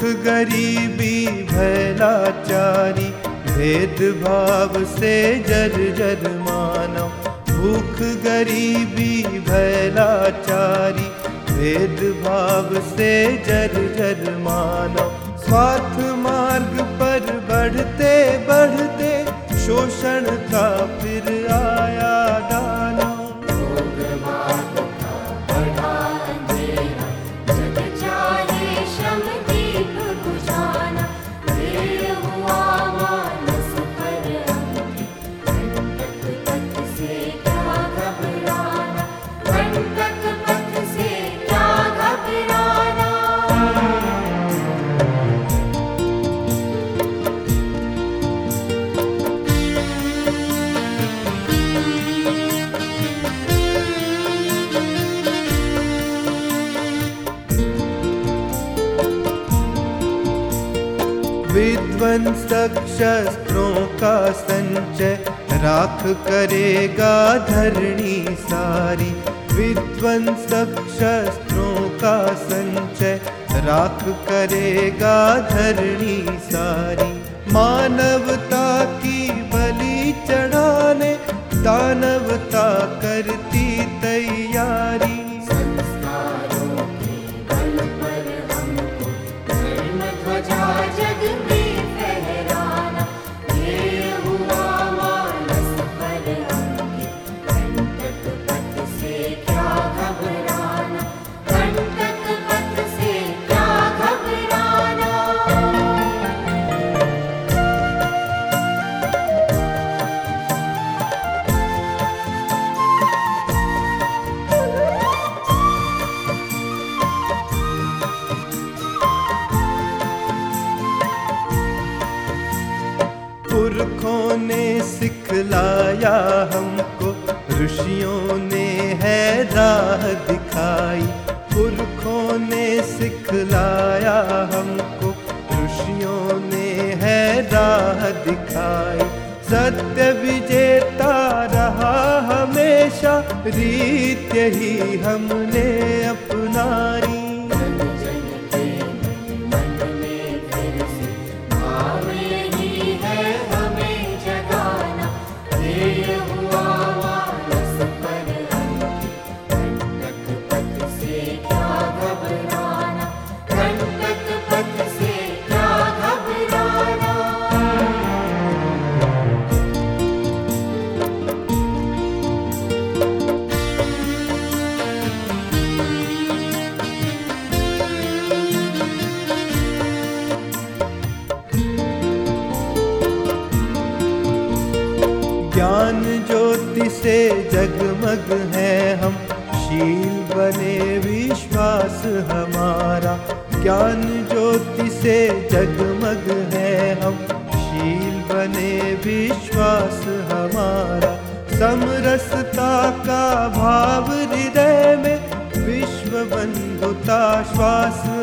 गरीबी भय लाचारी, भेदभाव से जर्जर मानव। भूख गरीबी भय लाचारी, भेदभाव से जर्जर मानव। स्वार्थ मार्ग पर बढ़ते बढ़ते शोषण का फिर आया दानव। विध्वंसक शस्त्रों का संचय राख करेगा धरणी सारी। विध्वंसक शस्त्रों का संचय राख करेगा धरणी सारी। मानवता की बलि चढ़ाने दानवता करती तैयारी। पुरखों ने सिखलाया हमको, ऋषियों ने है राह दिखाई। पुरखों ने सिखलाया हमको, ऋषियों ने है राह दिखाई। सत्य विजेता रहा हमेशा, रीत यही हमने अपनाई। ज्ञान ज्योति से जगमग हैं हम, शील बने विश्वास हमारा। ज्ञान ज्योति से जगमग हैं हम, शील बने विश्वास हमारा। समरसता का भाव हृदय में, विश्व बंधुता श्वास